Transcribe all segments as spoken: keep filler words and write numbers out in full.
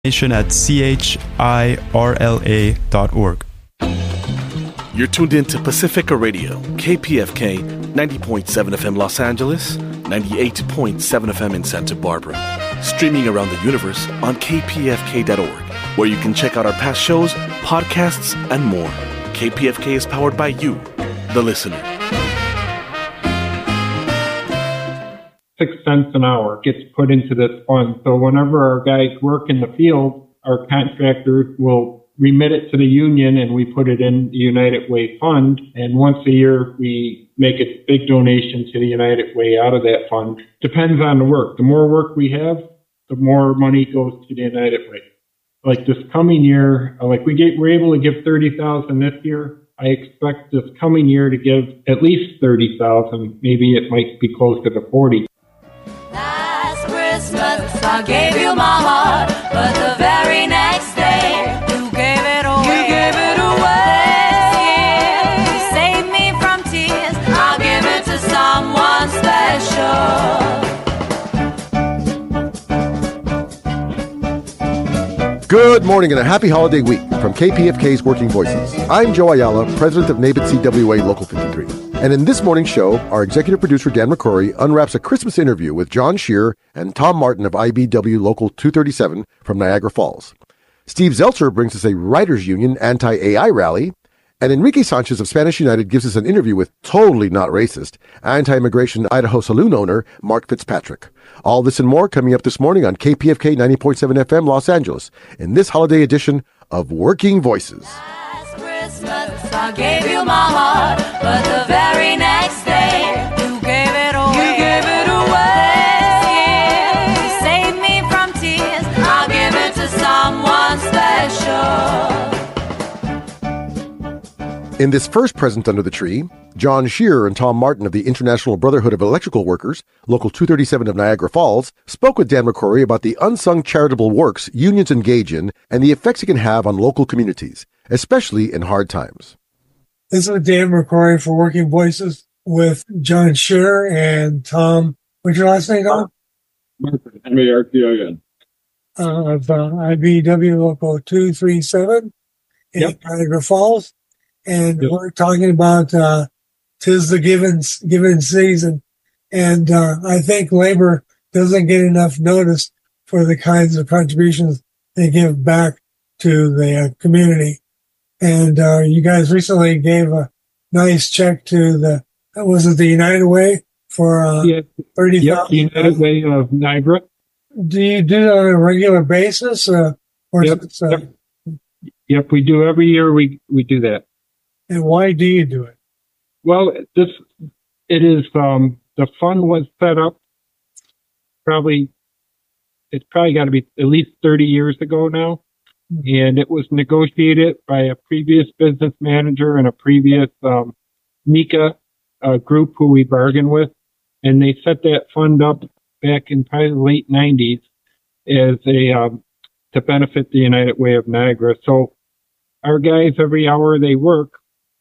at C H I R L A dot org. You're tuned in to Pacifica Radio, K P F K, ninety point seven F M Los Angeles, ninety-eight point seven F M in Santa Barbara. Streaming around the universe on K P F K dot org, where you can check out our past shows, podcasts, and more. K P F K is powered by you, the listener. Six cents an hour gets put into this fund. So whenever our guys work in the field, our contractors will remit it to the union and we put it in the United Way fund. And once a year, we make a big donation to the United Way out of that fund. Depends on the work. The more work we have, the more money goes to the United Way. Like this coming year, like we get, we're able to give thirty thousand this year. I expect this coming year to give at least thirty thousand. Maybe it might be closer to forty. Last Christmas I gave you my heart, but the very next day you gave it away. You gave it away. You saved me from tears. I'll give it to someone special. Good morning and a happy holiday week from K P F K's Working Voices. I'm Joe Ayala, president of NABIT C W A Local fifty-three. And in this morning's show, our executive producer Dan McCrory unwraps a Christmas interview with John Shearer and Tom Martin of I B W Local two thirty-seven from Niagara Falls. Steve Zeltzer brings us a writers' union anti-A I rally. And Enrique Sanchez of Spanish United gives us an interview with totally not racist anti-immigration Idaho saloon owner Mark Fitzpatrick. All this and more coming up this morning on K P F K ninety point seven F M Los Angeles in this holiday edition of Working Voices. Last Christmas I gave you my heart, but the very next day you gave it away. You gave it away. You saved me from tears. I'll give it to someone special. In this first present under the tree, John Shearer and Tom Martin of the International Brotherhood of Electrical Workers, Local two thirty-seven of Niagara Falls, spoke with Dan McCrory about the unsung charitable works unions engage in and the effects it can have on local communities, especially in hard times. This is Dan McCrory for Working Voices with John Shearer and Tom. What's your last name, Tom? Martin, M A R T O N. Uh, of uh, I B W Local two thirty-seven in Yep. Niagara Falls. And Yep. we're talking about uh, 'tis the given, given season. And uh, I think labor doesn't get enough notice for the kinds of contributions they give back to the uh, community. And uh, you guys recently gave a nice check to the, was it the United Way for uh, Yeah. thirty thousand dollars? Yep, United Way of Niagara. Do you do that on a regular basis? Uh, or Yep. is it, uh, Yep. Yep, we do every year. We we do that. And why do you do it? Well, this it is. Um, the fund was set up probably. It's probably got to be at least thirty years ago now, and it was negotiated by a previous business manager and a previous um, NECA uh, group who we bargained with, and they set that fund up back in probably the late nineties as a um, to benefit the United Way of Niagara. So our guys, every hour they work.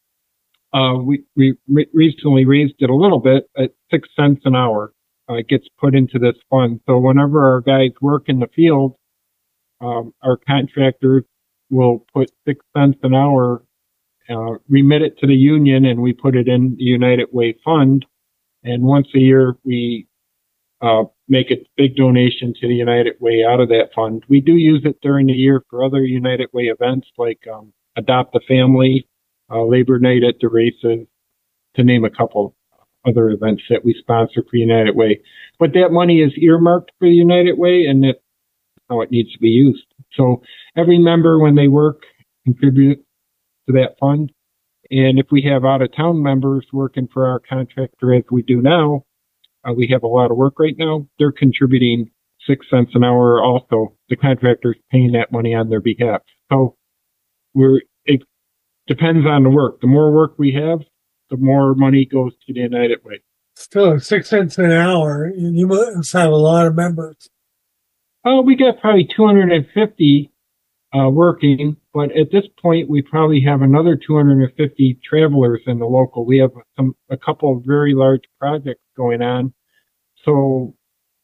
Uh, we, we re- recently raised it a little bit at six cents an hour. Uh, it gets put into this fund. So whenever our guys work in the field, um, our contractors will put six cents an hour, uh, remit it to the union, and we put it in the United Way fund. And once a year, we uh, make a big donation to the United Way out of that fund. We do use it during the year for other United Way events like um, Adopt a Family, Uh, Labor Night at the Races, to name a couple other events that we sponsor for United Way. But that money is earmarked for the United Way, and that's how it needs to be used. So every member, when they work, contributes to that fund. And if we have out-of-town members working for our contractor, as we do now, uh, we have a lot of work right now, they're contributing six cents an hour also. The contractor's paying that money on their behalf. So we're it, depends on the work. The more work we have, the more money goes to the United Way. Still, six cents an hour. You must have a lot of members. Oh, we got probably two hundred fifty uh, working, but at this point, we probably have another two hundred fifty travelers in the local. We have some a couple of very large projects going on. So,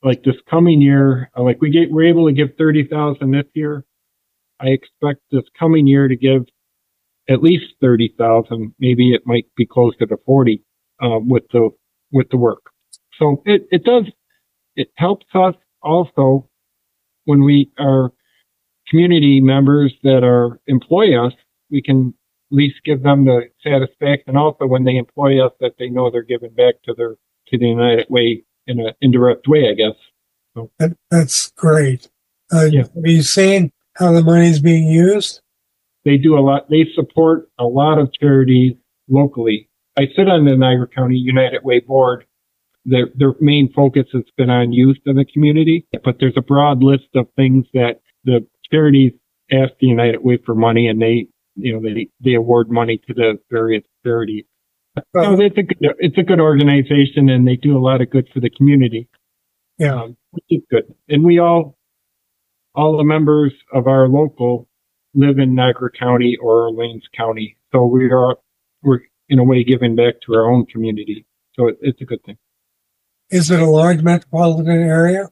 like this coming year, uh, like we get, we're able to give thirty thousand this year. I expect this coming year to give at least thirty thousand. Maybe it might be closer to forty, uh, with the, with the work. So it, it does, it helps us also when we are community members that are employ us, we can at least give them the satisfaction also when they employ us that they know they're giving back to their, to the United Way in an indirect way, I guess. So That, that's great. Uh, Yeah. Have you seen how the money is being used? they do a lot, they support a lot of charities locally. I sit on the Niagara County United Way board. Their, their main focus has been on youth in the community, but there's a broad list of things that the charities ask the United Way for money, and they, you know, they, they award money to the various charities. So it's a good, it's a good organization, and they do a lot of good for the community. Yeah. Um, which is good. And we all, all the members of our local live in Niagara County or Orleans County. So we are, we're in a way giving back to our own community. So it, it's a good thing. Is it a large metropolitan area?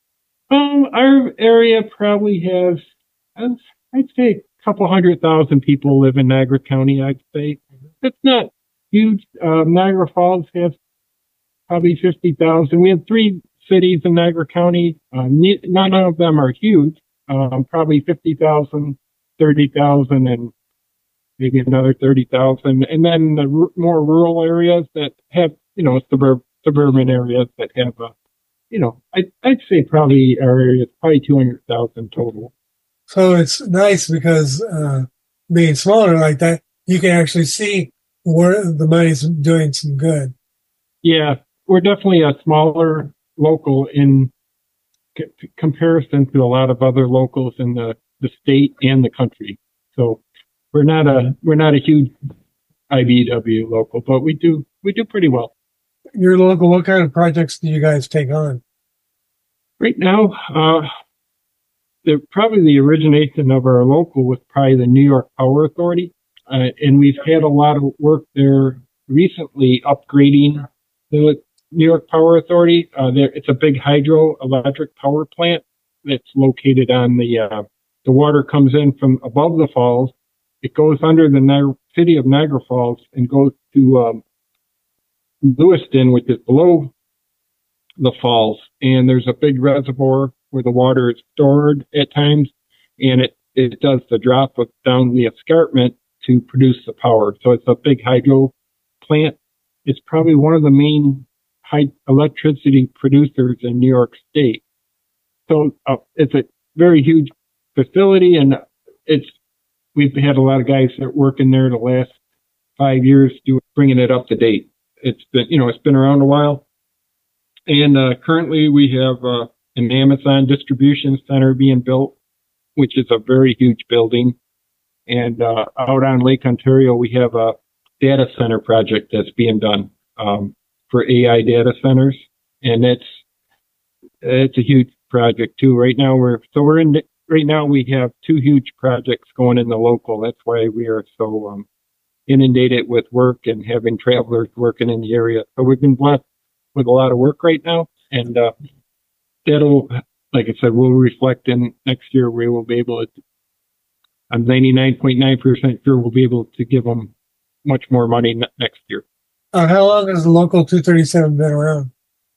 Um, our area probably has, I'd I'd say a couple hundred thousand people live in Niagara County, I'd say. It's not huge. Um, Niagara Falls has probably fifty thousand. We have three cities in Niagara County. Um, ne- none of them are huge. Um, probably fifty thousand, thirty thousand, and maybe another thirty thousand. And then the r- more rural areas that have, you know, suburb, suburban areas that have, a, you know, I, I'd say probably our area is probably two hundred thousand total. So it's nice because uh, being smaller like that, you can actually see where the money's doing some good. Yeah, we're definitely a smaller local in c- comparison to a lot of other locals in the, the state and the country. So we're not a we're not a huge I B W local, but we do we do pretty well. Your local, what kind of projects do you guys take on? Right now, uh, the probably the origination of our local was probably the New York Power Authority, uh, and we've had a lot of work there recently upgrading the New York Power Authority. Uh, there, it's a big hydroelectric power plant that's located on the, uh, the water comes in from above the falls. It goes under the Niagara, city of Niagara Falls and goes to, um, Lewiston, which is below the falls. And there's a big reservoir where the water is stored at times. And it, it does the drop of down the escarpment to produce the power. So it's a big hydro plant. It's probably one of the main high electricity producers in New York State. So uh, it's a very huge facility, and it's we've had a lot of guys that work in there the last five years doing bringing it up to date. It's been you know it's been around a while, and uh, currently we have uh, an Amazon distribution center being built, which is a very huge building, and uh, out on Lake Ontario we have a data center project that's being done. Um, for A I data centers, and it's it's a huge project too. Right now we're so we're in right now we have two huge projects going in the local. That's why we are so um, inundated with work and having travelers working in the area. So we've been blessed with a lot of work right now, and uh, that'll, like I said, will reflect in next year. We will be able to. I'm ninety-nine point nine percent sure we'll be able to give them much more money ne- next year. Uh, how long has the local two thirty-seven been around?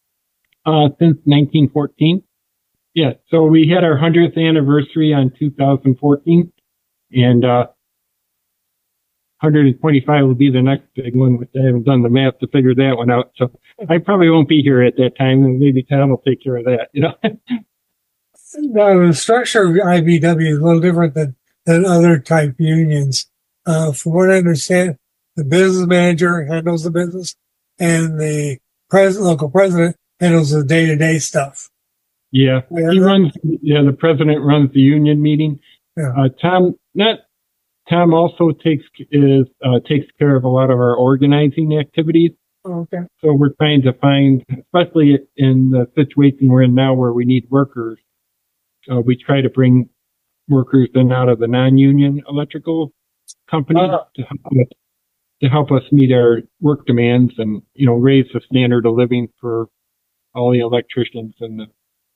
Uh, since nineteen fourteen. Yeah, so we had our one hundredth anniversary on two thousand fourteen, and uh, one hundred twenty-five will be the next big one, which I haven't done the math to figure that one out. So I probably won't be here at that time, and maybe Tom will take care of that, you know. Now, the structure of I B W is a little different than, than other type unions. Uh, from what I understand, the business manager handles the business, and the pres- local president handles the day-to-day stuff. Yeah, Yeah. he runs. Yeah, the president runs the union meeting. Yeah. Uh, Tom, not Tom, also takes is uh, takes care of a lot of our organizing activities. Okay. So we're trying to find, especially in the situation we're in now, where we need workers. Uh, we try to bring workers in out of the non-union electrical companies Uh, to help us, to help us meet our work demands and, you know, raise the standard of living for all the electricians in the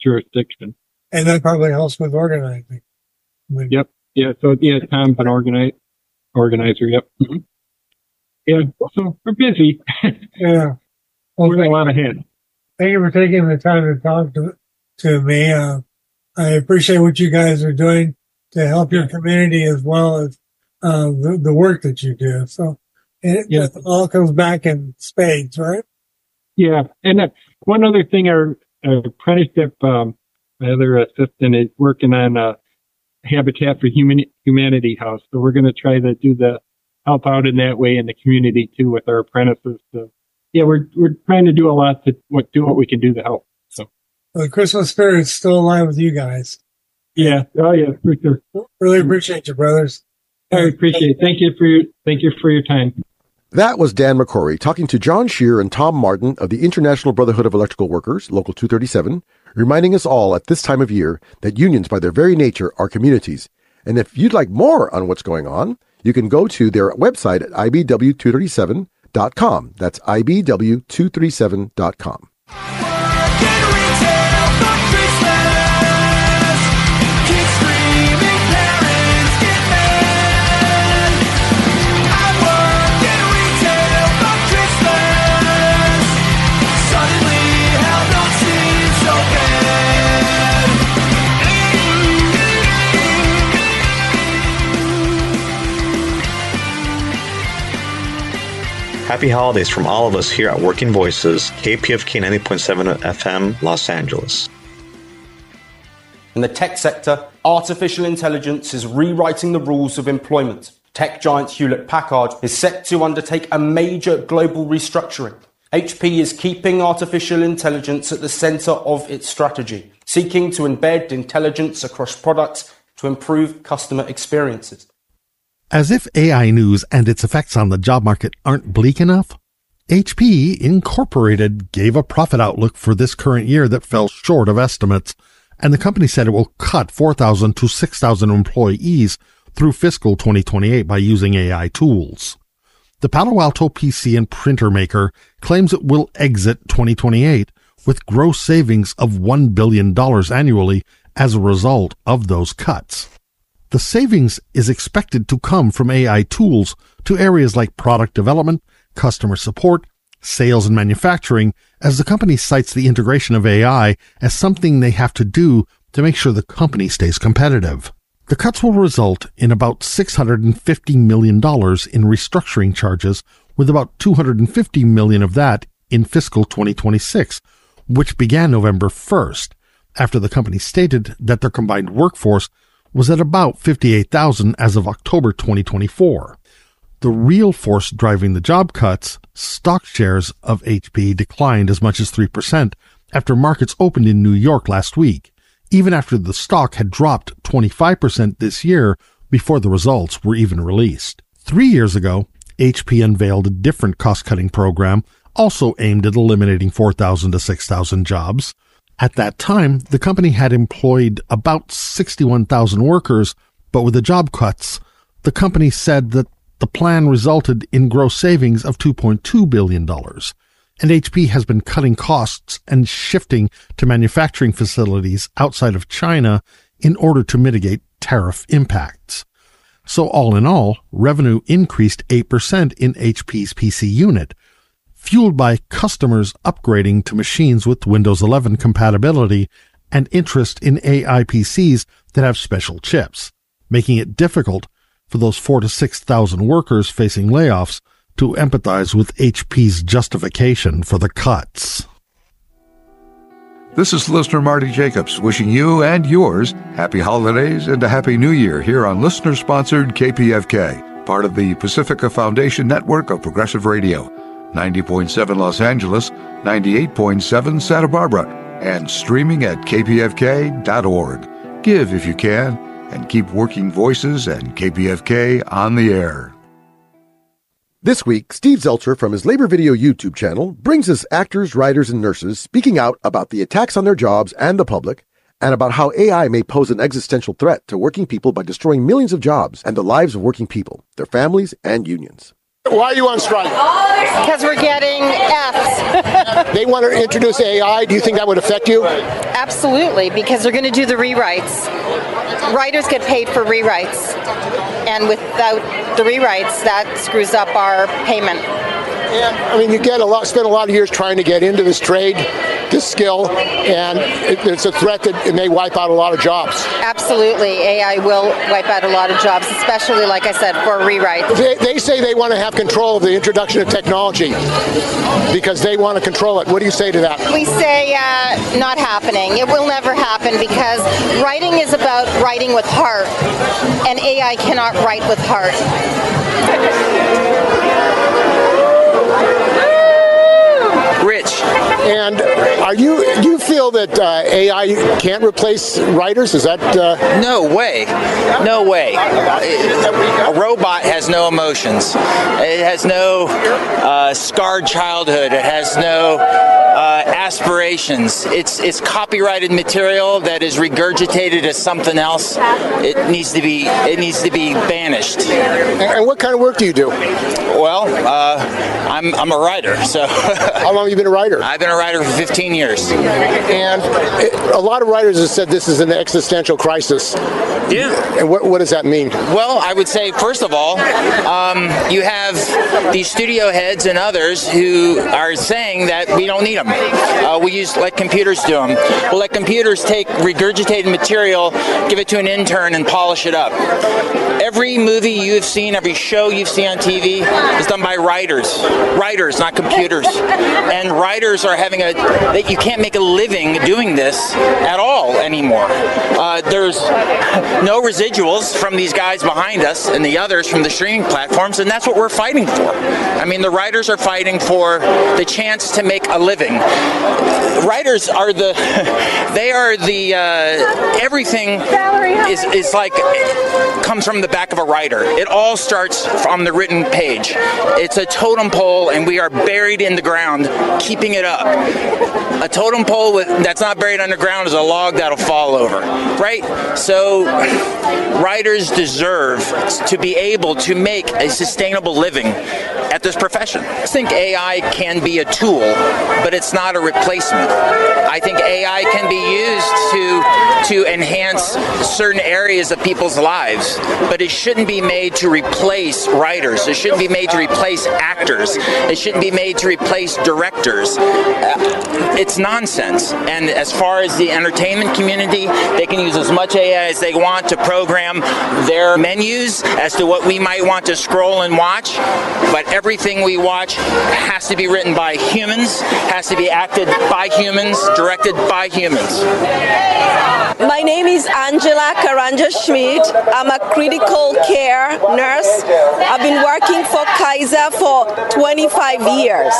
jurisdiction. And that probably helps with organizing. When- Yep. Yeah. So yeah, Tom's an organize, organizer. Yep. hmm Yeah. So we're busy. Yeah. Well, We're a thank, lot ahead. thank you for taking the time to talk to, to me. Uh, I appreciate what you guys are doing to help your community as well as uh, the, the work that you do. So it, Yeah. it all comes back in spades, right? Yeah. And uh, one other thing, our, our apprenticeship, um, my other assistant is working on a Habitat for Human, Humanity house. So we're going to try to do the help out in that way in the community too with our apprentices. So yeah, we're, we're trying to do a lot to what, do what we can do to help. So Well, the Christmas spirit's still alive with you guys. yeah. Oh yeah, for sure. Really appreciate you, brothers. I appreciate it. Thank you for your, thank you for your time. That was Dan McCrory talking to John Shear and Tom Martin of the International Brotherhood of Electrical Workers, Local two thirty-seven, reminding us all at this time of year that unions by their very nature are communities. And if you'd like more on what's going on, you can go to their website at I B W two thirty-seven dot com. That's I B W two thirty-seven dot com. Happy holidays from all of us here at Working Voices, K P F K ninety point seven F M, Los Angeles. In the tech sector, artificial intelligence is rewriting the rules of employment. Tech giant Hewlett-Packard is set to undertake a major global restructuring. H P is keeping artificial intelligence at the center of its strategy, seeking to embed intelligence across products to improve customer experiences. As if A I news and its effects on the job market aren't bleak enough, H P Incorporated gave a profit outlook for this current year that fell short of estimates, and the company said it will cut four thousand to six thousand employees through fiscal twenty twenty-eight by using A I tools. The Palo Alto P C and printer maker claims it will exit twenty twenty-eight with gross savings of one billion dollars annually as a result of those cuts. The savings is expected to come from A I tools to areas like product development, customer support, sales, and manufacturing, as the company cites the integration of A I as something they have to do to make sure the company stays competitive. The cuts will result in about six hundred fifty million dollars in restructuring charges, with about two hundred fifty million dollars of that in fiscal twenty twenty-six, which began November first, after the company stated that their combined workforce was at about fifty-eight thousand as of October twenty twenty-four. The real force driving the job cuts, stock shares of H P declined as much as three percent after markets opened in New York last week, even after the stock had dropped twenty-five percent this year before the results were even released. Three years ago, H P unveiled a different cost-cutting program, also aimed at eliminating four thousand to six thousand jobs. At that time, the company had employed about sixty-one thousand workers, but with the job cuts, the company said that the plan resulted in gross savings of two point two billion dollars. And H P has been cutting costs and shifting to manufacturing facilities outside of China in order to mitigate tariff impacts. So all in all, revenue increased eight percent in H P's P C unit, fueled by customers upgrading to machines with Windows eleven compatibility and interest in A I P Cs that have special chips, making it difficult for those four to six thousand workers facing layoffs to empathize with H P's justification for the cuts. This is listener Marty Jacobs wishing you and yours happy holidays and a happy new year here on listener-sponsored K P F K, part of the Pacifica Foundation network of progressive radio. ninety point seven Los Angeles, ninety-eight point seven Santa Barbara, and streaming at k p f k dot org. Give if you can, and keep Working Voices and K P F K on the air. This week, Steve Zelcher from his Labor Video YouTube channel brings us actors, writers, and nurses speaking out about the attacks on their jobs and the public, and about how A I may pose an existential threat to working people by destroying millions of jobs and the lives of working people, their families, and unions. Why are you on strike? Because we're getting Fs. They want to introduce A I. Do you think that would affect you? Absolutely, because they're going to do the rewrites. Writers get paid for rewrites. And without the rewrites, that screws up our payment. And, I mean, you get a lot, spend a lot of years trying to get into this trade, this skill, and it, it's a threat that it may wipe out a lot of jobs. Absolutely. A I will wipe out a lot of jobs, especially, like I said, for rewrite. They, they say they want to have control of the introduction of technology because they want to control it. What do you say to that? We say uh, not happening. It will never happen because writing is about writing with heart, and A I cannot write with heart. Rich. And are you do you feel that uh, A I can't replace writers? Is that uh... no way? No way. A robot has no emotions. It has no uh, scarred childhood. It has no uh, aspirations. It's it's copyrighted material that is regurgitated as something else. It needs to be it needs to be banished. And what kind of work do you do? Well, uh, I'm I'm a writer. So how long have you been a writer? I've been a writer for fifteen years. And it, a lot of writers have said this is an existential crisis. Yeah. And what, what does that mean? Well, I would say, first of all, um, you have these studio heads and others who are saying that we don't need them. Uh, we use let computers do them. We'll let computers take regurgitated material, give it to an intern, and polish it up. Every movie you've seen, every show you've seen on T V is done by writers. Writers, not computers. And writers are having a, that you can't make a living doing this at all anymore. Uh, there's no residuals from these guys behind us and the others from the streaming platforms, and that's what we're fighting for. I mean, the writers are fighting for the chance to make a living. Writers are the, they are the, uh, everything is, is like, comes from the back of a writer. It all starts from the written page. It's a totem pole, and we are buried in the ground, keeping it up. A totem pole with, that's not buried underground is a log that'll fall over, right? So writers deserve to be able to make a sustainable living at this profession. I think A I can be a tool, but it's not a replacement. I think A I can be used to to enhance certain areas of people's lives, but it shouldn't be made to replace writers. It shouldn't be made to replace actors. It shouldn't be made to replace directors. Uh, it's nonsense. And as far as the entertainment community, they can use as much A I as they want to program their menus as to what we might want to scroll and watch, but everything we watch has to be written by humans, has to be acted by humans, directed by humans. My name is Angela Karanja Schmidt. I'm a critical care nurse. I've been working for Kaiser for twenty-five years.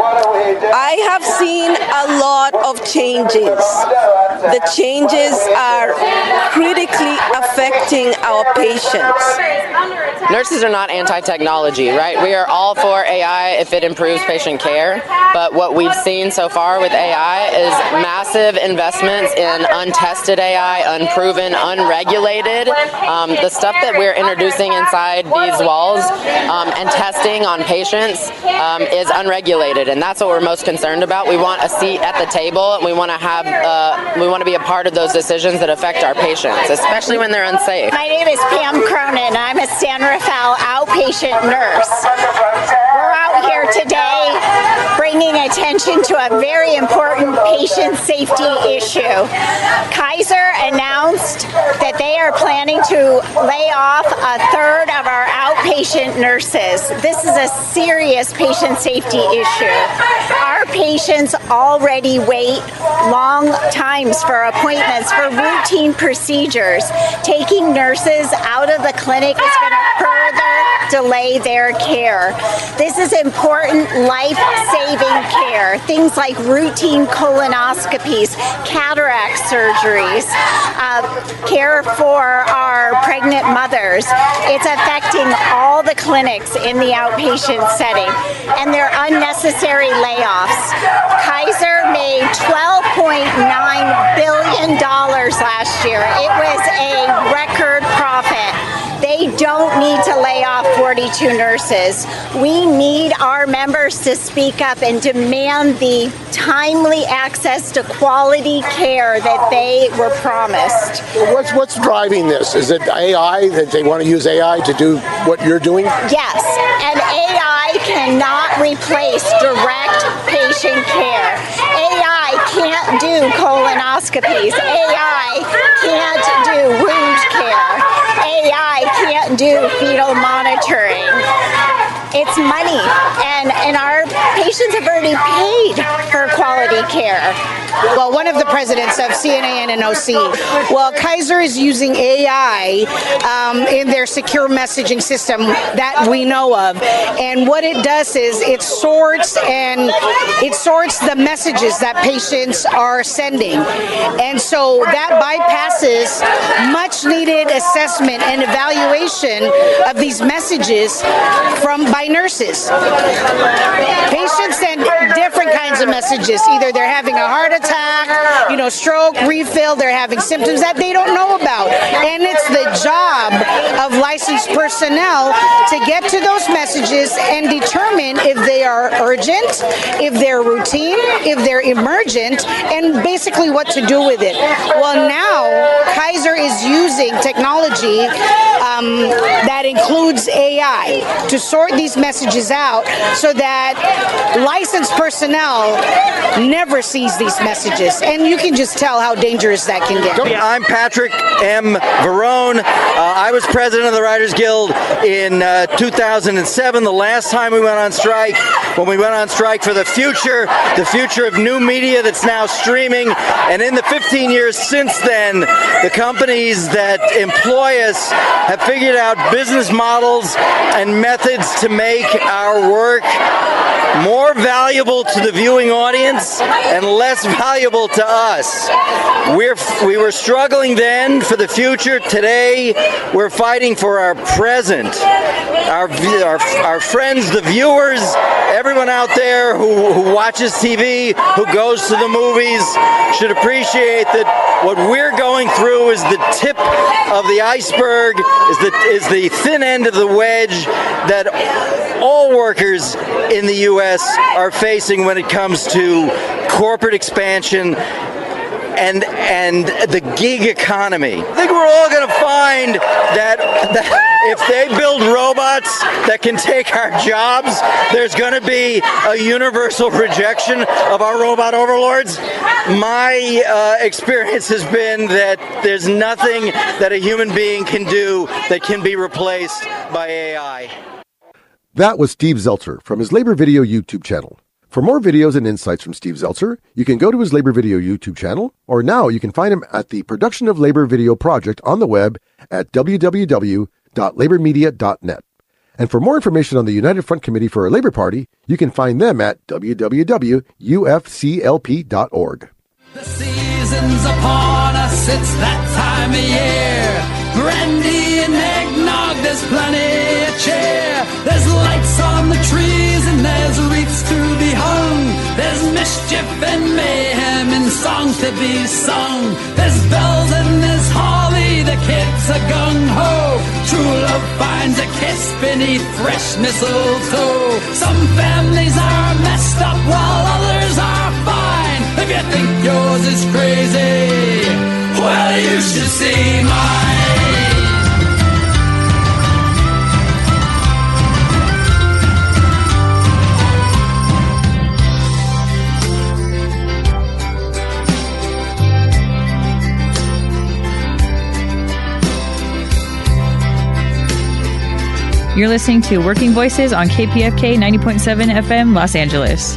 I have seen a lot of changes. The changes are critically affecting our patients. Nurses are not anti-technology, right? We are all for A I if it improves patient care, but what we've seen so far with A I is massive investments in untested A I, unproven, unregulated. Um, the stuff that we're introducing inside these walls um, and testing on patients um, is unregulated, and that's what we're most concerned about. We want a seat at the table, and we want to have, uh, we want to be a part of those decisions that affect our patients, especially when they're unsafe. My name is Pam Cronin. I'm a San Rafael outpatient nurse. We're out here today bringing attention to a very important patient safety issue. Kaiser announced that they are planning to lay off a third of our outpatient nurses. This is a serious patient safety issue. Our patients already wait long times for appointments for routine procedures. Taking nurses out of the clinic is going to further delay their care. This is important life-saving care. Things like routine colonoscopies, cataract surgeries, uh, care for our pregnant mothers. It's affecting all the clinics in the outpatient setting, and they're unnecessary layoffs. Kaiser made twelve point nine billion dollars last year. It was a record profit. They don't need to lay off forty-two nurses. We need our members to speak up and demand the timely access to quality care that they were promised. What's what's driving this? Is it A I, that they want to use A I to do what you're doing? Yes, and A I cannot replace direct patient care. A I can't do colonoscopies. A I can't do wound care. A I can't do fetal monitoring. It's money, and, and our patients have already paid for quality care. Well, one of the presidents of C N A N and O C, well, Kaiser is using A I um, in their secure messaging system that we know of. And what it does is it sorts and it sorts the messages that patients are sending. And so that bypasses much needed assessment and evaluation of these messages from by nurses. Patients send different kinds of messages. Either they're having a heart attack, you know, stroke, refill, they're having symptoms that they don't know about. And it's the job of licensed personnel to get to those messages and determine if they are urgent, if they're routine, if they're emergent, and basically what to do with it. Well, now Kaiser is using technology um, that includes A I to sort these messages out so that licensed personnel never sees these messages. And you can just tell how dangerous that can get. I'm Patrick M. Verone. Uh, I was president of the Writers Guild in uh, two thousand seven, the last time we went on strike, when we went on strike for the future, the future of new media that's now streaming. And in the fifteen years since then, the companies that employ us have figured out business models and methods to make our work more valuable to the viewing audience and less valuable to us. We're, we were struggling then for the future. Today, we're fighting for our present. Our, our, our friends, the viewers, everyone out there who, who watches T V, who goes to the movies, should appreciate that what we're going through is the tip of the iceberg, is the, is the thin end of the wedge that all workers in the U S are facing when it comes to corporate expansion and and the gig economy. I think we're all going to find that, that if they build robots that can take our jobs, there's going to be a universal rejection of our robot overlords. My uh, experience has been that there's nothing that a human being can do that can be replaced by A I. That was Steve Zeltzer from his Labor Video YouTube channel. For more videos and insights from Steve Zeltzer, you can go to his Labor Video YouTube channel, or now you can find him at the Production of Labor Video Project on the web at w w w dot labor media dot net. And for more information on the United Front Committee for a Labor Party, you can find them at w w w dot u f c l p dot org. The season's upon us, it's that time of year. Brandy and eggnog, there's plenty of cheer. There's lights on the trees and there's wreaths to be hung. There's mischief and mayhem and songs to be sung. There's bells and there's holly, the kids are gung-ho. True love finds a kiss beneath fresh mistletoe. Some families are messed up while others are fine. If you think yours is crazy, well, you should see mine. You're listening to Working Voices on K P F K ninety point seven F M Los Angeles.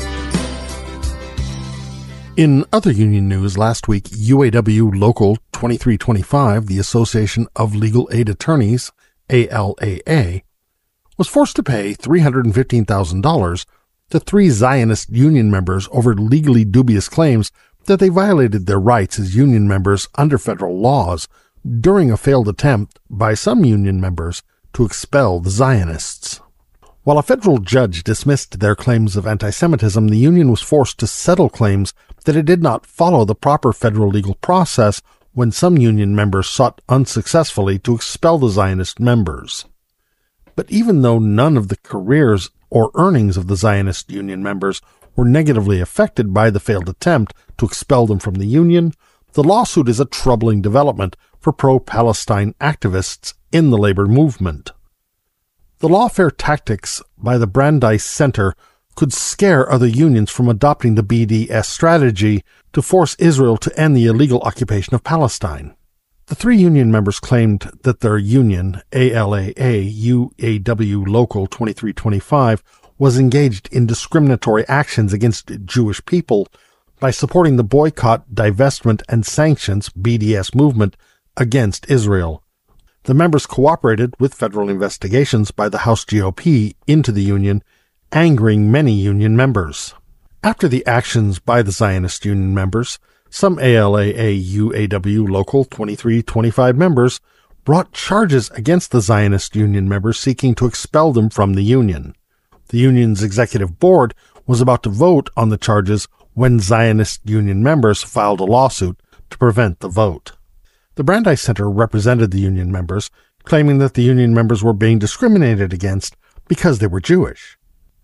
In other union news last week, U A W Local twenty-three twenty-five, the Association of Legal Aid Attorneys, A L A A, was forced to pay three hundred fifteen thousand dollars to three Zionist union members over legally dubious claims that they violated their rights as union members under federal laws during a failed attempt by some union members to expel the Zionists. While a federal judge dismissed their claims of anti-Semitism, the union was forced to settle claims that it did not follow the proper federal legal process when some union members sought unsuccessfully to expel the Zionist members. But even though none of the careers or earnings of the Zionist union members were negatively affected by the failed attempt to expel them from the union, the lawsuit is a troubling development for pro-Palestine activists in the labor movement. The lawfare tactics by the Brandeis Center could scare other unions from adopting the B D S strategy to force Israel to end the illegal occupation of Palestine. The three union members claimed that their union, A L A A U A W Local twenty-three twenty-five, was engaged in discriminatory actions against Jewish people by supporting the boycott, divestment, and sanctions B D S movement against Israel. The members cooperated with federal investigations by the House G O P into the union, angering many union members. After the actions by the Zionist union members, some A L A A U A W Local twenty-three twenty-five members brought charges against the Zionist union members seeking to expel them from the union. The union's executive board was about to vote on the charges when Zionist union members filed a lawsuit to prevent the vote. The Brandeis Center represented the union members, claiming that the union members were being discriminated against because they were Jewish.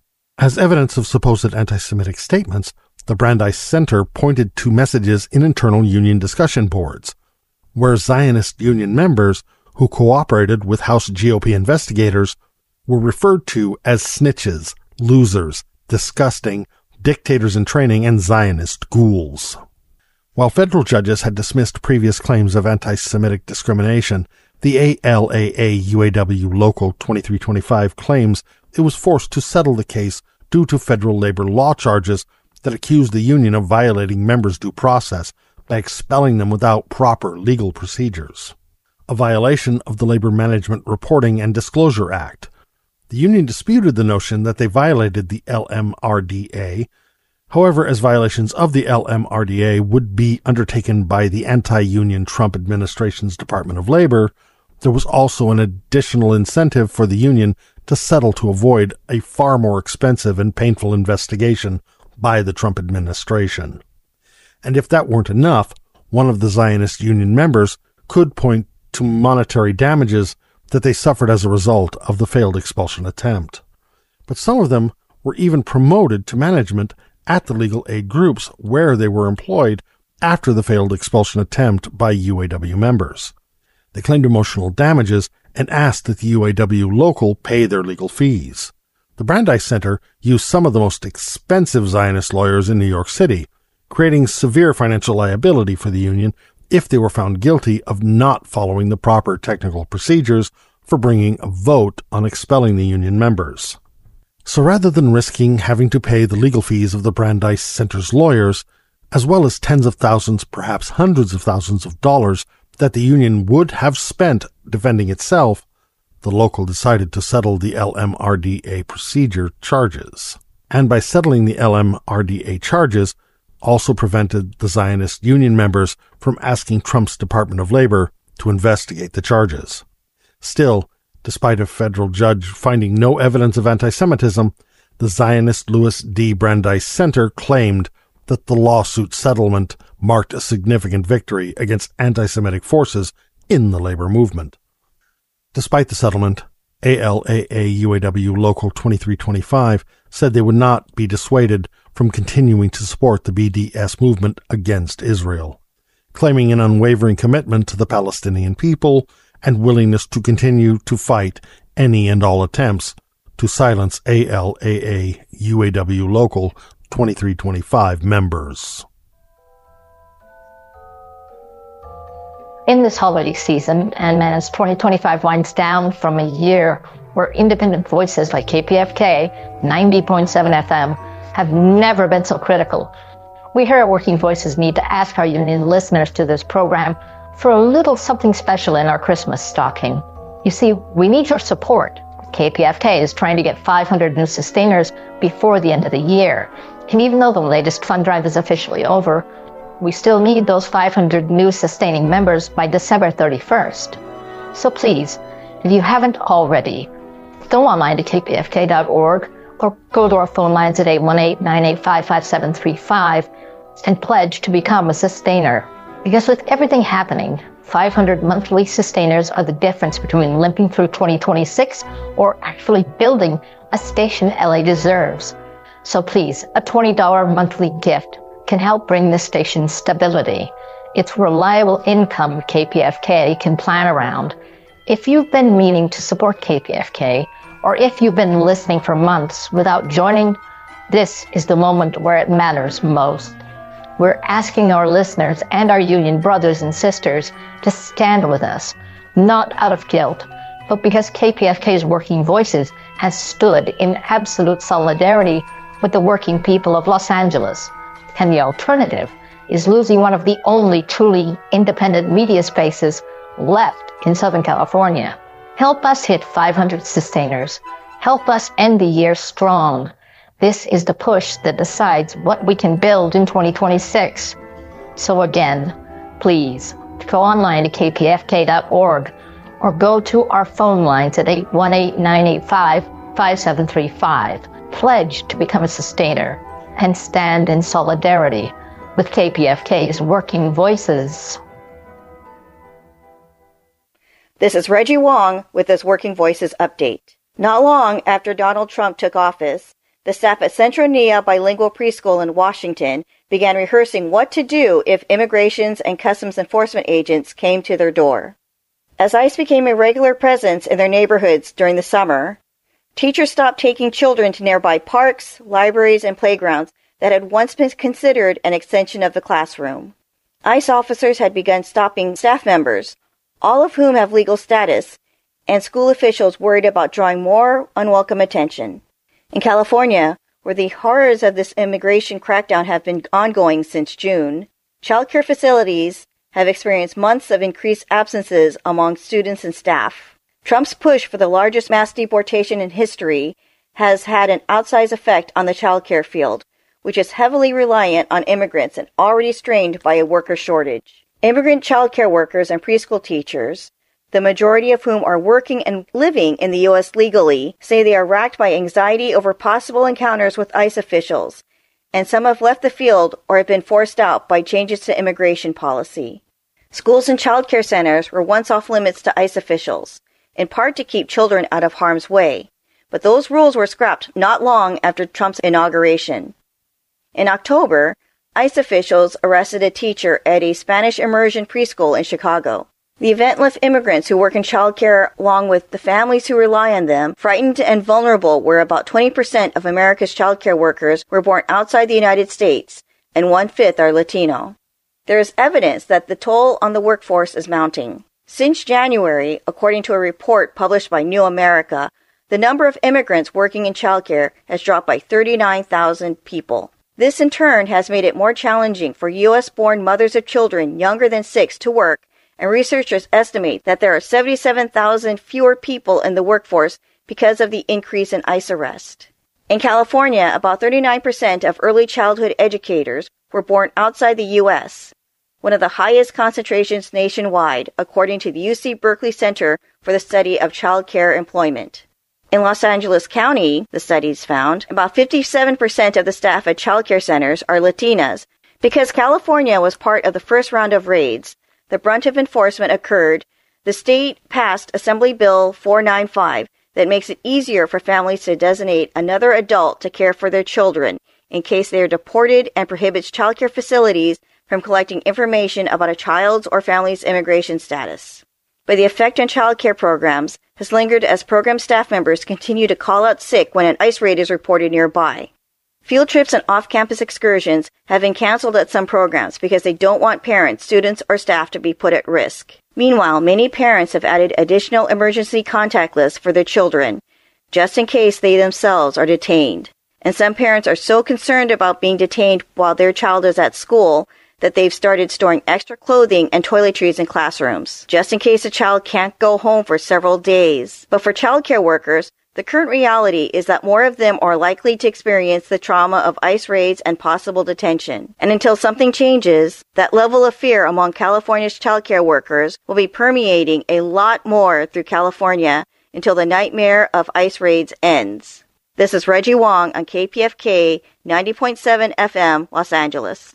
As evidence of supposed anti-Semitic statements, the Brandeis Center pointed to messages in internal union discussion boards, where Zionist union members who cooperated with House G O P investigators were referred to as snitches, losers, disgusting, dictators in training, and Zionist ghouls. While federal judges had dismissed previous claims of anti-Semitic discrimination, the A L A A U A W Local twenty-three twenty-five claims it was forced to settle the case due to federal labor law charges that accused the union of violating members' due process by expelling them without proper legal procedures, a violation of the Labor Management Reporting and Disclosure Act. The union disputed the notion that they violated the L M R D A. However, as violations of the L M R D A would be undertaken by the anti-union Trump administration's Department of Labor, there was also an additional incentive for the union to settle to avoid a far more expensive and painful investigation by the Trump administration. And if that weren't enough, one of the Zionist union members could point to monetary damages that they suffered as a result of the failed expulsion attempt. But some of them were even promoted to management at the legal aid groups where they were employed after the failed expulsion attempt by U A W members. They claimed emotional damages and asked that the U A W local pay their legal fees. The Brandeis Center used some of the most expensive Zionist lawyers in New York City, creating severe financial liability for the union if they were found guilty of not following the proper technical procedures for bringing a vote on expelling the union members. So rather than risking having to pay the legal fees of the Brandeis Center's lawyers, as well as tens of thousands, perhaps hundreds of thousands of dollars that the union would have spent defending itself, the local decided to settle the L M R D A procedure charges. And by settling the L M R D A charges, also prevented the Zionist union members from asking Trump's Department of Labor to investigate the charges. Still, despite a federal judge finding no evidence of anti-Semitism, the Zionist Louis D. Brandeis Center claimed that the lawsuit settlement marked a significant victory against anti-Semitic forces in the labor movement. Despite the settlement, A L A A U A W Local twenty-three twenty-five said they would not be dissuaded from continuing to support the B D S movement against Israel, claiming an unwavering commitment to the Palestinian people and willingness to continue to fight any and all attempts to silence A L A A U A W Local twenty-three twenty-five members. In this holiday season, and as twenty twenty-five winds down from a year where independent voices like K P F K ninety point seven F M have never been so critical, we here at Working Voices need to ask our union listeners to this program for a little something special in our Christmas stocking. You see, we need your support. K P F K is trying to get five hundred new sustainers before the end of the year. And even though the latest fund drive is officially over, we still need those five hundred new sustaining members by December thirty-first. So please, if you haven't already, go online to K P F K dot org or go to our phone lines at eight one eight, nine eight five, five seven three five and pledge to become a sustainer. Because with everything happening, five hundred monthly sustainers are the difference between limping through twenty twenty-six or actually building a station L A deserves. So please, a twenty dollars monthly gift can help bring this station stability. It's reliable income K P F K can plan around. If you've been meaning to support K P F K, or if you've been listening for months without joining, this is the moment where it matters most. We're asking our listeners and our union brothers and sisters to stand with us, not out of guilt, but because K P F K's Working Voices has stood in absolute solidarity with the working people of Los Angeles. And the alternative is losing one of the only truly independent media spaces left in Southern California. Help us hit five hundred sustainers. Help us end the year strong. This is the push that decides what we can build in twenty twenty-six. So again, please go online to k p f k dot org or go to our phone lines at eight one eight, nine eight five, five seven three five. Pledge to become a sustainer and stand in solidarity with K P F K's Working Voices. This is Reggie Wong with this Working Voices update. Not long after Donald Trump took office, the staff at Centro Nia Bilingual Preschool in Washington began rehearsing what to do if immigrations and customs enforcement agents came to their door. As ICE became a regular presence in their neighborhoods during the summer, teachers stopped taking children to nearby parks, libraries, and playgrounds that had once been considered an extension of the classroom. ICE officers had begun stopping staff members, all of whom have legal status, and school officials worried about drawing more unwelcome attention. In California, where the horrors of this immigration crackdown have been ongoing since June, childcare facilities have experienced months of increased absences among students and staff. Trump's push for the largest mass deportation in history has had an outsized effect on the childcare field, which is heavily reliant on immigrants and already strained by a worker shortage. Immigrant childcare workers and preschool teachers, the majority of whom are working and living in the U S legally, say they are racked by anxiety over possible encounters with ICE officials, and some have left the field or have been forced out by changes to immigration policy. Schools and childcare centers were once off limits to ICE officials, in part to keep children out of harm's way, but those rules were scrapped not long after Trump's inauguration. In October, ICE officials arrested a teacher at a Spanish immersion preschool in Chicago. The event left immigrants who work in childcare, along with the families who rely on them, frightened and vulnerable, where about twenty percent of America's childcare workers were born outside the United States, and one-fifth are Latino. There is evidence that the toll on the workforce is mounting. Since January, according to a report published by New America, the number of immigrants working in childcare has dropped by thirty-nine thousand people. This in turn has made it more challenging for U S-born mothers of children younger than six to work, and researchers estimate that there are seventy-seven thousand fewer people in the workforce because of the increase in ICE arrest. In California, about thirty-nine percent of early childhood educators were born outside the U S, one of the highest concentrations nationwide, according to the U C Berkeley Center for the Study of Child Care Employment. In Los Angeles County, the studies found, about fifty-seven percent of the staff at childcare centers are Latinas. Because California was part of the first round of raids, the brunt of enforcement occurred. The state passed Assembly Bill four ninety-five that makes it easier for families to designate another adult to care for their children in case they are deported, and prohibits childcare facilities from collecting information about a child's or family's immigration status. But the effect on childcare programs has lingered as program staff members continue to call out sick when an ICE raid is reported nearby. Field trips and off-campus excursions have been canceled at some programs because they don't want parents, students, or staff to be put at risk. Meanwhile, many parents have added additional emergency contact lists for their children, just in case they themselves are detained. And some parents are so concerned about being detained while their child is at school that they've started storing extra clothing and toiletries in classrooms, just in case a child can't go home for several days. But for childcare workers, the current reality is that more of them are likely to experience the trauma of ICE raids and possible detention. And until something changes, that level of fear among California's childcare workers will be permeating a lot more through California until the nightmare of ICE raids ends. This is Reggie Wong on K P F K ninety point seven F M, Los Angeles.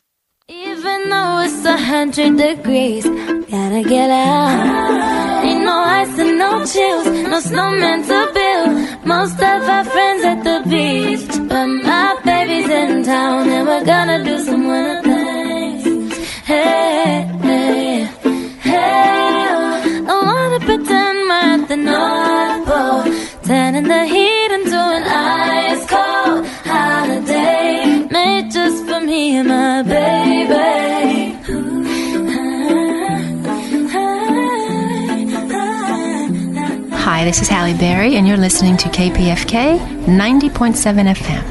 Even though it's a hundred degrees, gotta get out. Ain't no ice and no chills, no snowman to build. Most of our friends at the beach, but my baby's in town and we're gonna do some winter things. Hey, hey, hey, oh, I wanna pretend we're at the North Pole, turning the heat into an ice cold holiday, made just for me and my baby. Hi, this is Halle Berry, and you're listening to K P F K ninety point seven F M.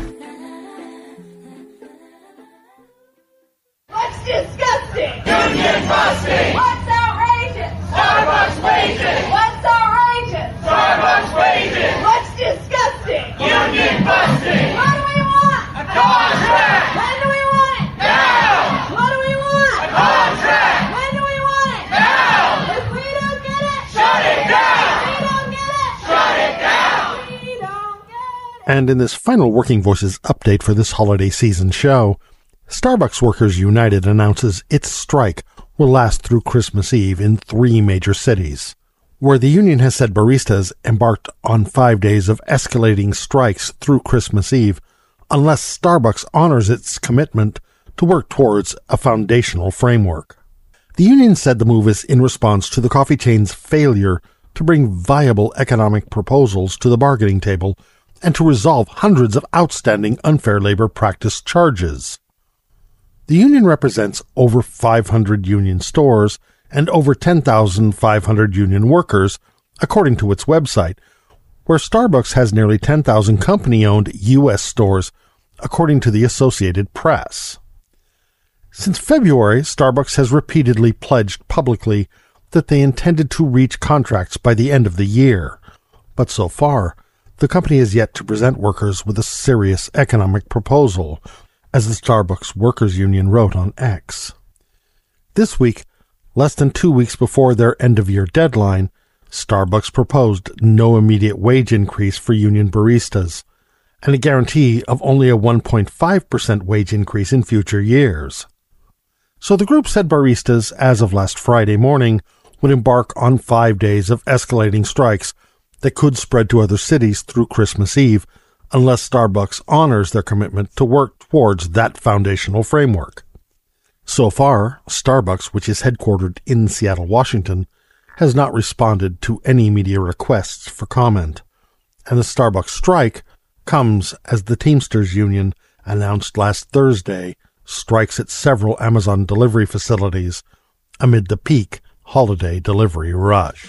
What's disgusting? Union busting. What's outrageous? Starbucks wages. What's outrageous? Starbucks wages. What's disgusting? Union busting. What do we want? A contract. When do we want it? Now. What do we want? A contract. When do we want it? Now. If we don't get it, shut it down. If we don't get it, shut it down. We don't get it. And in this final Working Voices update for this holiday season show, Starbucks Workers United announces its strike will last through Christmas Eve in three major cities, where the union has said baristas embarked on five days of escalating strikes through Christmas Eve unless Starbucks honors its commitment to work towards a foundational framework. The union said the move is in response to the coffee chain's failure to bring viable economic proposals to the bargaining table and to resolve hundreds of outstanding unfair labor practice charges. The union represents over five hundred union stores and over ten thousand five hundred union workers, according to its website, where Starbucks has nearly ten thousand company-owned U S stores, according to the Associated Press. Since February, Starbucks has repeatedly pledged publicly that they intended to reach contracts by the end of the year, but so far, the company has yet to present workers with a serious economic proposal, as the Starbucks Workers Union wrote on X. This week, less than two weeks before their end-of-year deadline, Starbucks proposed no immediate wage increase for union baristas, and a guarantee of only a one point five percent wage increase in future years. So the group said baristas, as of last Friday morning, would embark on five days of escalating strikes that could spread to other cities through Christmas Eve, unless Starbucks honors their commitment to work towards that foundational framework. So far, Starbucks, which is headquartered in Seattle, Washington, has not responded to any media requests for comment, and the Starbucks strike comes as the Teamsters Union announced last Thursday strikes at several Amazon delivery facilities amid the peak holiday delivery rush.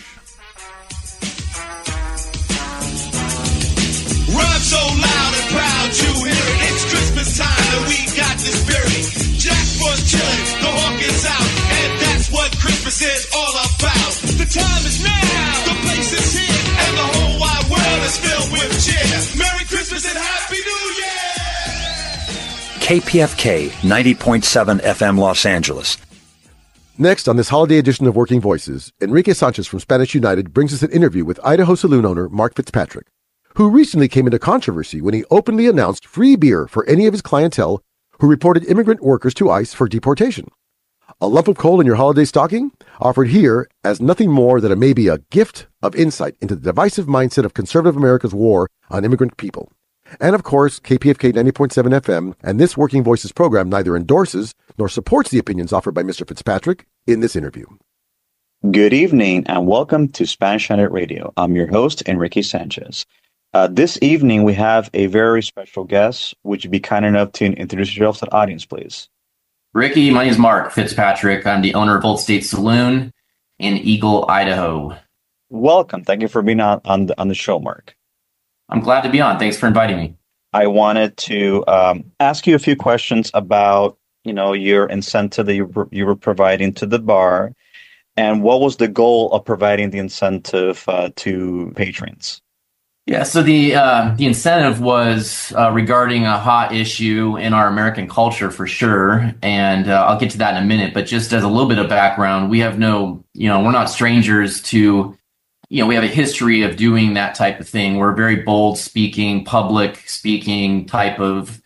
Run so loud and proud you hear it. It's Christmas time and we got the spirit. Jack was chilling, the hawk is out, and that's what Christmas is all about. The time is now, the place is here, and the whole wide world is filled with cheer. Merry Christmas and Happy New Year! K P F K ninety point seven F M Los Angeles. Next, on this holiday edition of Working Voices, Enrique Sanchez from Spanish United brings us an interview with Idaho Saloon owner Mark Fitzpatrick, who recently came into controversy when he openly announced free beer for any of his clientele who reported immigrant workers to ICE for deportation. A lump of coal in your holiday stocking? Offered here as nothing more than a maybe a gift of insight into the divisive mindset of conservative America's war on immigrant people. And of course, K P F K ninety point seven F M and this Working Voices program neither endorses nor supports the opinions offered by Mister Fitzpatrick in this interview. Good evening and welcome to Spanish United Radio. I'm your host, Enrique Sanchez. Uh, this evening, we have a very special guest. Would you be kind enough to introduce yourself to the audience, please? Ricky, my name is Mark Fitzpatrick. I'm the owner of Old State Saloon in Eagle, Idaho. Welcome. Thank you for being on, on, the, on the show, Mark. I'm glad to be on. Thanks for inviting me. I wanted to um, ask you a few questions about, you know, your incentive that you were, you were providing to the bar, and what was the goal of providing the incentive uh, to patrons? Yeah, so the uh, the incentive was uh, regarding a hot issue in our American culture for sure, and uh, I'll get to that in a minute. But just as a little bit of background, we have no, you know, we're not strangers to, you know, we have a history of doing that type of thing. We're a very bold speaking, public speaking type of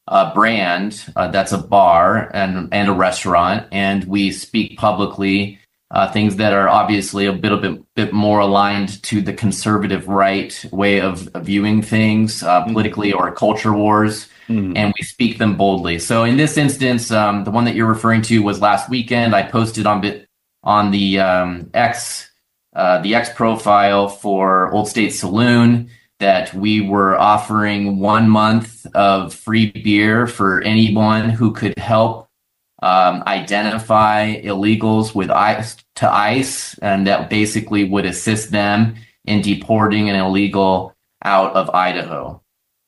uh, brand uh, that's a bar and, and a restaurant, and we speak publicly uh, things that are obviously a bit, a bit, bit more aligned to the conservative right way of, of viewing things uh, politically or culture wars, mm. and we speak them boldly. So in this instance, um, the one that you're referring to was last weekend. I posted on bit on the um, X, uh, the X profile for Old State Saloon that we were offering one month of free beer for anyone who could help um, identify illegals with ICE to ICE, and that basically would assist them in deporting an illegal out of Idaho.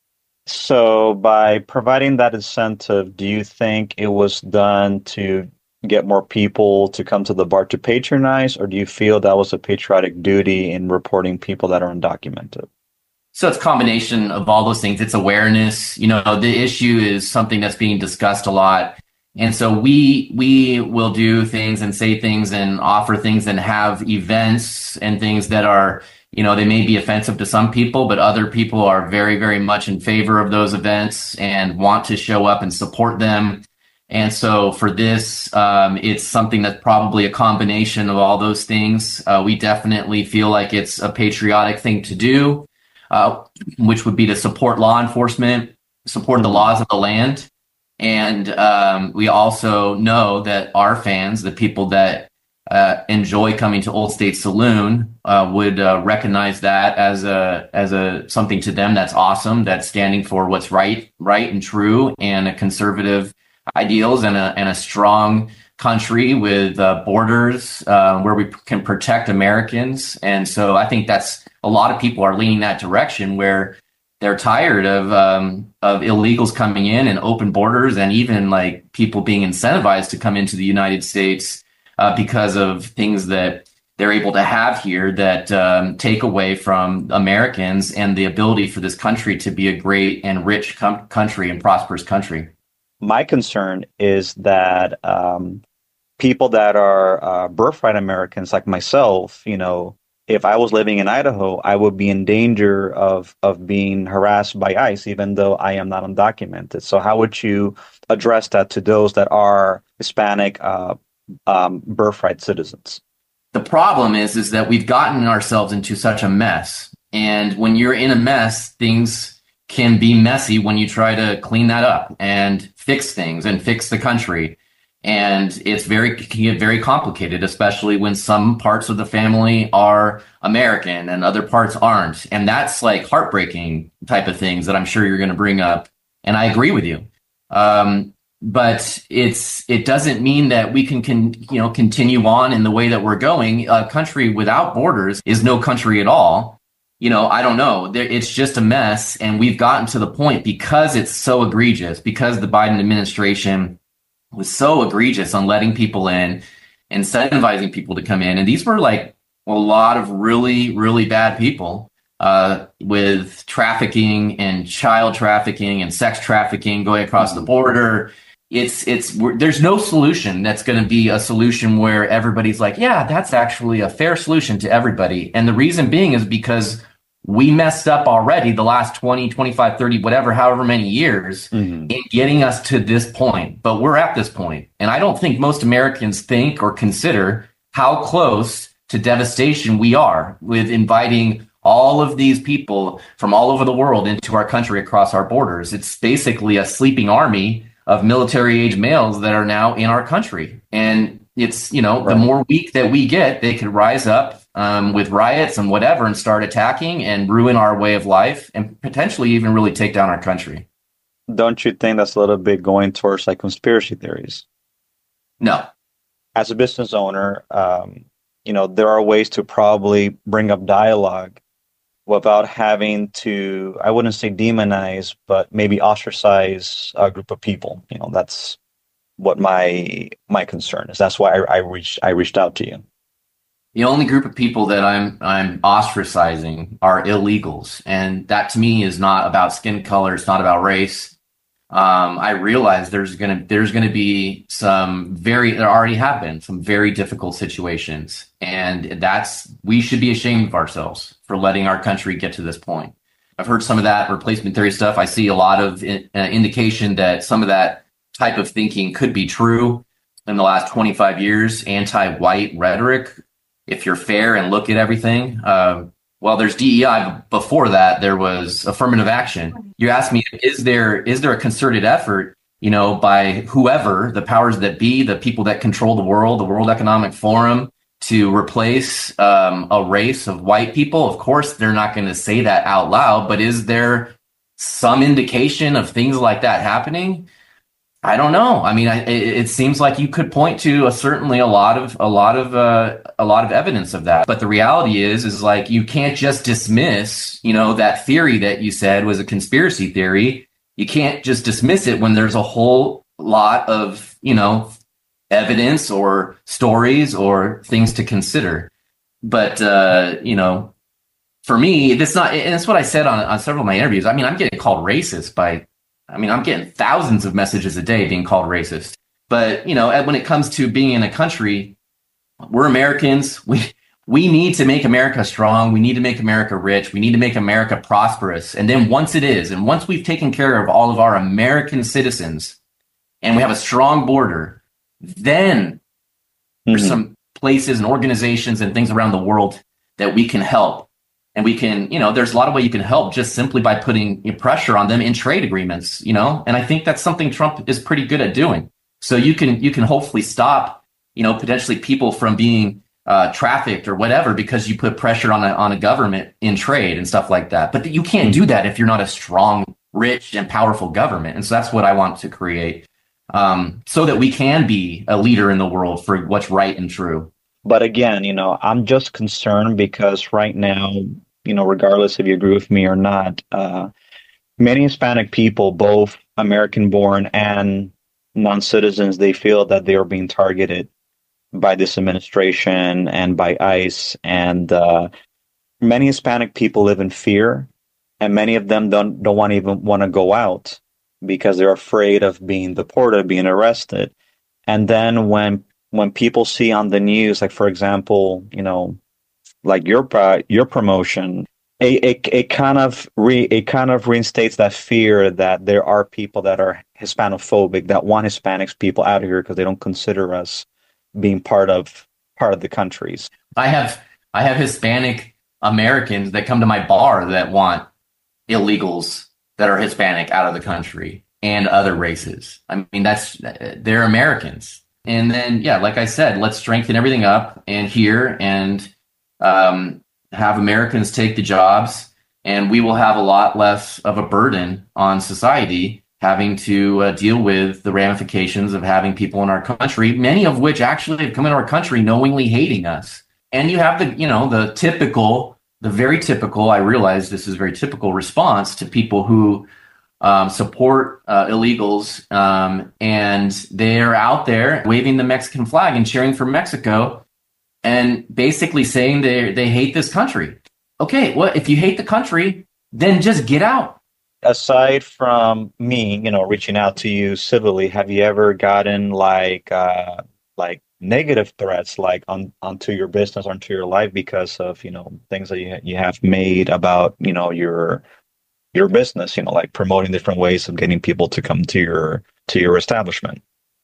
So by providing that incentive, do you think it was done to get more people to come to the bar to patronize, or do you feel that was a patriotic duty in reporting people that are undocumented? So it's a combination of all those things. It's awareness. You know, the issue is something that's being discussed a lot. And so we we will do things and say things and offer things and have events and things that are, you know, they may be offensive to some people, but other people are very, very much in favor of those events and want to show up and support them. And so for this, um, it's something that's probably a combination of all those things. Uh, we definitely feel like it's a patriotic thing to do. Uh, which would be to support law enforcement, support the laws of the land. And um, we also know that our fans, the people that uh, enjoy coming to Old State Saloon, uh, would uh, recognize that as a as a something to them that's awesome, that's standing for what's right, right and true, and a conservative ideals and a and a strong country with uh, borders uh, where we can protect Americans. And so I think that's a lot of people are leaning that direction, where they're tired of um, of illegals coming in and open borders, and even like people being incentivized to come into the United States uh, because of things that they're able to have here that um, take away from Americans and the ability for this country to be a great and rich com- country and prosperous country. My concern is that um, people that are uh, birthright Americans like myself, you know, if I was living in Idaho, I would be in danger of of being harassed by ICE, even though I am not undocumented. So how would you address that to those that are Hispanic uh, um, birthright citizens? The problem is, is that we've gotten ourselves into such a mess. And when you're in a mess, things can be messy when you try to clean that up and fix things and fix the country. And it's very, can get very complicated, especially when some parts of the family are American and other parts aren't. And that's like heartbreaking type of things that I'm sure you're going to bring up. And I agree with you. Um, but it's, it doesn't mean that we can, can, you know, continue on in the way that we're going. A country without borders is no country at all. You know, I don't know. There, it's just a mess. And we've gotten to the point, because it's so egregious, because the Biden administration was so egregious on letting people in, incentivizing people to come in. And these were like a lot of really, really bad people uh, with trafficking and child trafficking and sex trafficking going across the border. It's, it's, there's no solution that's going to be a solution where everybody's like, yeah, that's actually a fair solution to everybody. And the reason being is because we messed up already the last twenty, twenty-five, thirty, whatever, however many years mm-hmm. in getting us to this point. But we're at this point. And I don't think most Americans think or consider how close to devastation we are with inviting all of these people from all over the world into our country across our borders. It's basically a sleeping army of military age males that are now in our country. And it's, you know, right. The more weak that we get, they could rise up um, with riots and whatever and start attacking and ruin our way of life and potentially even really take down our country. Don't you think that's a little bit going towards like conspiracy theories? No. As a business owner, um, you know, there are ways to probably bring up dialogue without having to, I wouldn't say demonize, but maybe ostracize a group of people. You know, that's what my my concern is. That's why I, I reached I reached out to you. The only group of people that I'm I'm ostracizing are illegals, and that to me is not about skin color. It's not about race. Um, I realize there's gonna there's gonna be some very there already have been some very difficult situations, and that's we should be ashamed of ourselves for letting our country get to this point. I've heard some of that replacement theory stuff. I see a lot of in, uh, indication that some of that type of thinking could be true in the last twenty-five years. Anti-white rhetoric, if you're fair and look at everything. Uh, well, there's D E I. Before that, there was affirmative action. You asked me, is there is there a concerted effort, you know, by whoever, the powers that be, the people that control the world, the World Economic Forum, to replace um, a race of white people? Of course, they're not going to say that out loud, but is there some indication of things like that happening? I don't know. I mean, I, it, it seems like you could point to a, certainly a lot of a lot of uh, a lot of evidence of that. But the reality is, is like you can't just dismiss, you know, that theory that you said was a conspiracy theory. You can't just dismiss it when there's a whole lot of, you know, evidence or stories or things to consider. But, uh, you know, for me, that's not, and that's what I said on, on several of my interviews. I mean, I'm getting called racist by, I mean, I'm getting thousands of messages a day being called racist. But, you know, when it comes to being in a country, we're Americans. We, we need to make America strong. We need to make America rich. We need to make America prosperous. And then once it is, and once we've taken care of all of our American citizens and we have a strong border, then mm-hmm. there's some places and organizations and things around the world that we can help. And we can, you know, there's a lot of way you can help just simply by putting pressure on them in trade agreements, you know, and I think that's something Trump is pretty good at doing. So you can, you can hopefully stop, you know, potentially people from being uh, trafficked or whatever, because you put pressure on a, on a government in trade and stuff like that. But you can't do that if you're not a strong, rich and powerful government. And so that's what I want to create, um, so that we can be a leader in the world for what's right and true. But again, you know, I'm just concerned because right now, you know, regardless if you agree with me or not, uh, many Hispanic people, both American-born and non-citizens, they feel that they are being targeted by this administration and by ICE. And uh, many Hispanic people live in fear, and many of them don't don't want to even want to go out because they're afraid of being deported, being arrested. And then when when people see on the news, like, for example, you know, like your your promotion, it, it, it kind of re, it kind of reinstates that fear that there are people that are Hispanophobic, that want Hispanics people out of here because they don't consider us being part of part of the countries. I have I have Hispanic Americans that come to my bar that want illegals that are Hispanic out of the country and other races. I mean, that's they're Americans. And then, yeah, like I said, let's strengthen everything up and here and um, have Americans take the jobs, and we will have a lot less of a burden on society having to uh, deal with the ramifications of having people in our country, many of which actually have come into our country knowingly hating us. And you have the, you know, the typical, the very typical, I realize this is very typical response to people who um, support uh, illegals, um, and they're out there waving the Mexican flag and cheering for Mexico and basically saying they they hate this country. Okay, well, if you hate the country, then just get out. Aside from me, you know, reaching out to you civilly, have you ever gotten like uh, like negative threats, like on onto your business, onto your life, because of, you know, things that you you have made about, you know, your your business, you know, like promoting different ways of getting people to come to your to your establishment?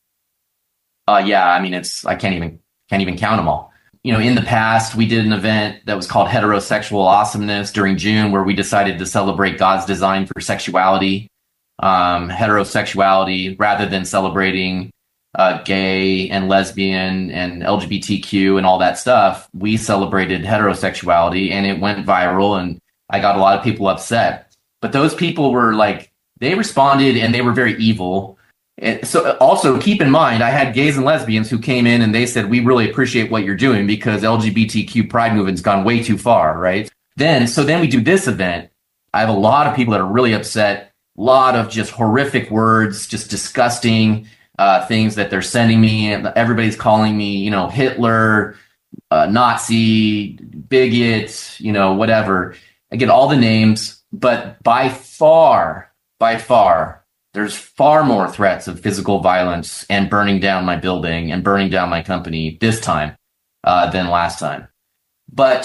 Uh, yeah, I mean, it's I can't even can't even count them all. You know, in the past, we did an event that was called Heterosexual Awesomeness during June, where we decided to celebrate God's design for sexuality, um, heterosexuality, rather than celebrating uh, gay and lesbian and L G B T Q and all that stuff. We celebrated heterosexuality, and it went viral, and I got a lot of people upset. But those people were like, they responded, and they were very evil. So also keep in mind, I had gays and lesbians who came in and they said, we really appreciate what you're doing because L G B T Q pride movement's gone way too far, right? Then, so then we do this event. I have a lot of people that are really upset, a lot of just horrific words, just disgusting uh, things that they're sending me. And everybody's calling me, you know, Hitler, uh, Nazi, bigot, you know, whatever. I get all the names, but by far, by far, there's far more threats of physical violence and burning down my building and burning down my company this time uh, than last time. But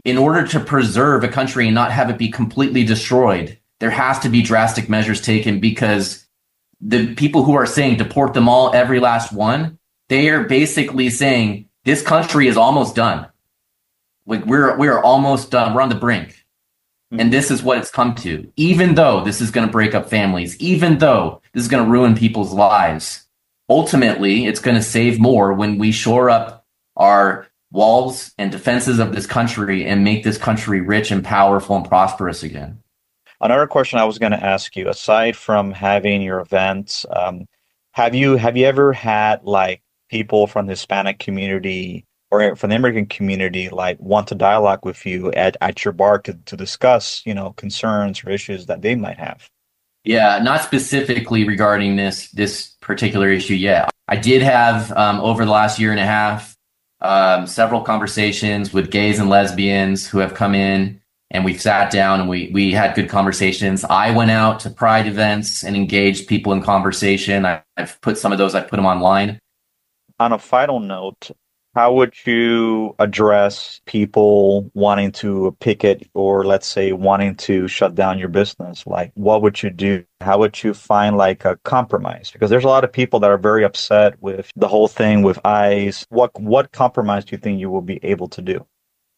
in order to preserve a country and not have it be completely destroyed, there has to be drastic measures taken, because the people who are saying deport them all, every last one, they are basically saying this country is almost done. Like we're we're almost done. We're on the brink. Mm-hmm. And this is what it's come to. Even though this is going to break up families, even though this is going to ruin people's lives, ultimately it's going to save more when we shore up our walls and defenses of this country and make this country rich and powerful and prosperous again. Another question I was going to ask you, aside from having your events, um, have you have you ever had like people from the Hispanic community or from the immigrant community like want to dialogue with you at, at your bar to, to discuss, you know, concerns or issues that they might have? Yeah, not specifically regarding this this particular issue yet. I did have um, over the last year and a half um, several conversations with gays and lesbians who have come in, and we've sat down and we we had good conversations. I went out to Pride events and engaged people in conversation. I, I've put some of those, I've put them online. On a final note, how would you address people wanting to picket or, let's say, wanting to shut down your business? Like, what would you do? How would you find like a compromise? Because there's a lot of people that are very upset with the whole thing with ICE. What what compromise do you think you will be able to do?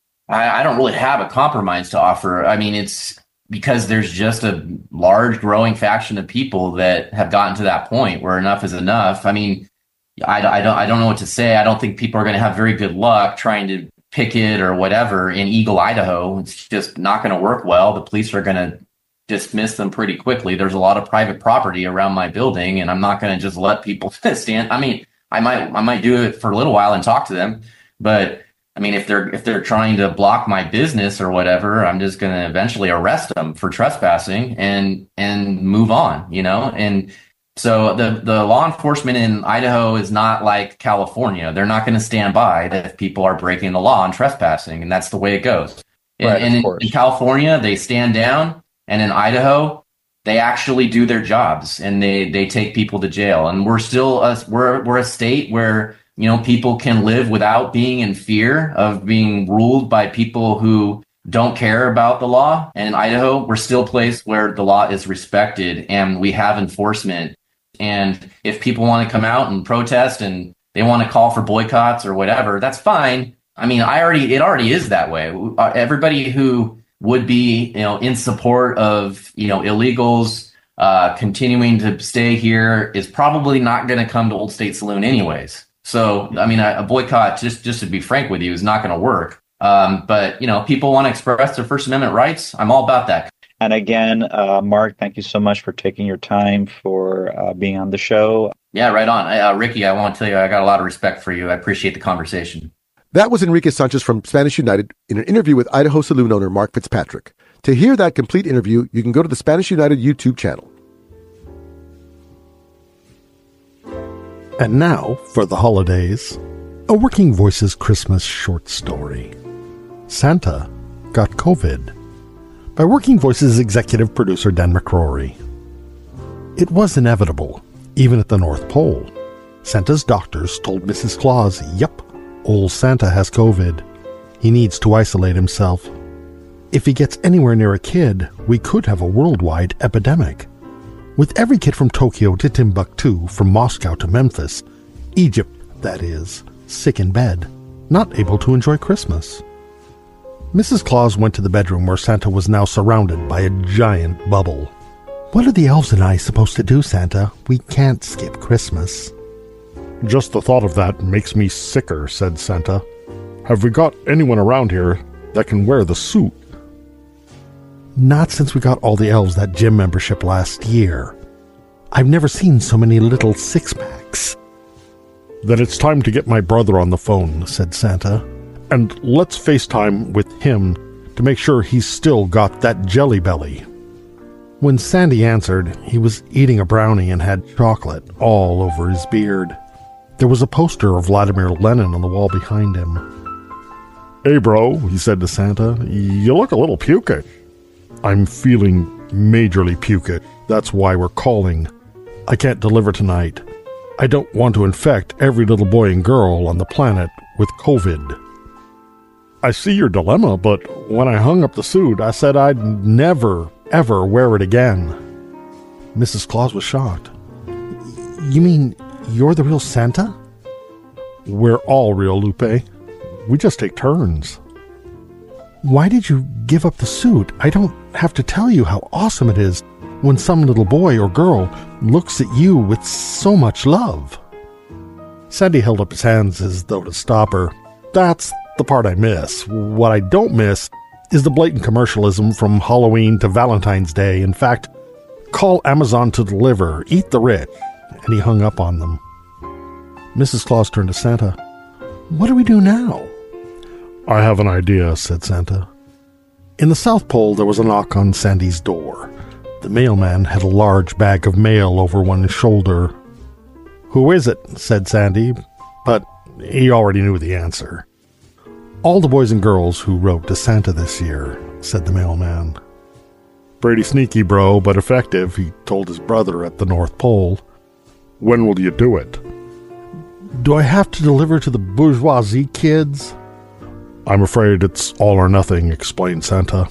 I, I don't really have a compromise to offer. I mean, it's because there's just a large growing faction of people that have gotten to that point where enough is enough. I mean, I, I don't I don't know what to say. I don't think people are going to have very good luck trying to picket or whatever in Eagle, Idaho. It's just not going to work well. The police are going to dismiss them pretty quickly. There's a lot of private property around my building, and I'm not going to just let people stand. I mean, I might I might do it for a little while and talk to them, but I mean, if they're if they're trying to block my business or whatever, I'm just going to eventually arrest them for trespassing and and move on, you know. And so the the law enforcement in Idaho is not like California. They're not going to stand by if people are breaking the law and trespassing, and that's the way it goes. And, Right, and of in, course. in California, they stand down, and in Idaho, they actually do their jobs and they they take people to jail. And we're still a, we're we're a state where, you know, people can live without being in fear of being ruled by people who don't care about the law. And in Idaho, we're still a place where the law is respected and we have enforcement. And if people want to come out and protest and they want to call for boycotts or whatever, that's fine. I mean, I already it already is that way. Everybody who would be, you know, in support of, you know, illegals uh, continuing to stay here is probably not going to come to Old State Saloon anyways. So, I mean, a, a boycott, just just to be frank with you, is not going to work. Um, but, you know, people want to express their First Amendment rights. I'm all about that. And again, uh, Mark, thank you so much for taking your time for uh, being on the show. Yeah, right on. Uh, Ricky, I want to tell you, I got a lot of respect for you. I appreciate the conversation. That was Enrique Sanchez from Spanish United in an interview with Idaho Saloon owner Mark Fitzpatrick. To hear that complete interview, you can go to the Spanish United YouTube channel. And now, for the holidays, a Working Voices Christmas short story. Santa got COVID, by Working Voices executive producer Dan McCrory. It was inevitable, even at the North Pole. Santa's doctors told Missus Claus, "Yep, old Santa has COVID. He needs to isolate himself. If he gets anywhere near a kid, we could have a worldwide epidemic." With every kid from Tokyo to Timbuktu, from Moscow to Memphis, Egypt, that is, sick in bed, not able to enjoy Christmas. Missus Claus went to the bedroom where Santa was now surrounded by a giant bubble. "What are the elves and I supposed to do, Santa? We can't skip Christmas." "Just the thought of that makes me sicker," said Santa. "Have we got anyone around here that can wear the suit?" "Not since we got all the elves that gym membership last year. I've never seen so many little six-packs." "Then it's time to get my brother on the phone," said Santa. "And let's FaceTime with him to make sure he's still got that jelly belly." When Sandy answered, he was eating a brownie and had chocolate all over his beard. There was a poster of Vladimir Lenin on the wall behind him. "Hey, bro," he said to Santa, "you look a little pukish." "I'm feeling majorly pukish. That's why we're calling. I can't deliver tonight. I don't want to infect every little boy and girl on the planet with COVID." I see your dilemma, but when I hung up the suit, I said I'd never, ever wear it again. Missus Claus was shocked. You mean you're the real Santa? We're all real, Lupe. We just take turns. Why did you give up the suit? I don't have to tell you how awesome it is when some little boy or girl looks at you with so much love. Sandy held up his hands as though to stop her. That's the part I miss. What I don't miss is the blatant commercialism from Halloween to Valentine's Day. In fact, call Amazon to deliver, eat the rich. And he hung up on them. Missus Claus turned to Santa. What do we do now? I have an idea, said Santa. In the South Pole, there was a knock on Sandy's door. The mailman had a large bag of mail over one shoulder. Who is it? Said Sandy, but he already knew the answer. All the boys and girls who wrote to Santa this year, said the mailman. Pretty sneaky, bro, but effective, he told his brother at the North Pole. When will you do it? Do I have to deliver to the bourgeoisie kids? I'm afraid it's all or nothing, explained Santa.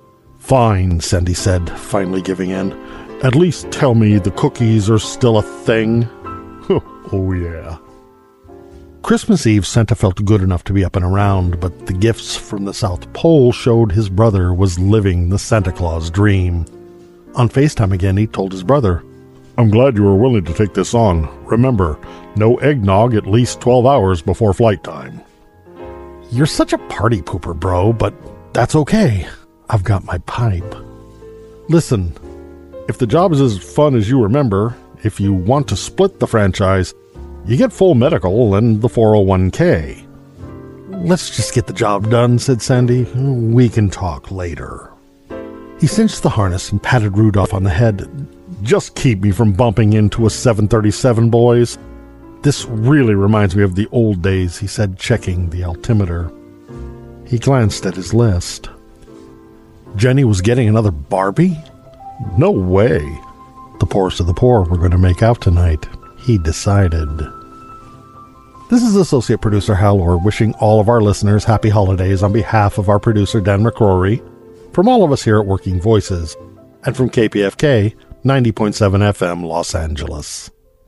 Fine, Sandy said, finally giving in. At least tell me the cookies are still a thing. Oh, yeah. Christmas Eve, Santa felt good enough to be up and around, but the gifts from the South Pole showed his brother was living the Santa Claus dream. On FaceTime again, he told his brother, I'm glad you were willing to take this on. Remember, no eggnog at least twelve hours before flight time. You're such a party pooper, bro, but that's okay. I've got my pipe. Listen, if the job is as fun as you remember, if you want to split the franchise, you get full medical and the four oh one k. Let's just get the job done, said Sandy. We can talk later. He cinched the harness and patted Rudolph on the head. Just keep me from bumping into a seven thirty-seven, boys. This really reminds me of the old days, he said, checking the altimeter. He glanced at his list. Jenny was getting another Barbie? No way. The poorest of the poor were going to make out tonight, he decided. This is Associate Producer Hal Orr wishing all of our listeners happy holidays on behalf of our producer Dan McCrory, from all of us here at Working Voices, and from K P F K ninety point seven F M Los Angeles.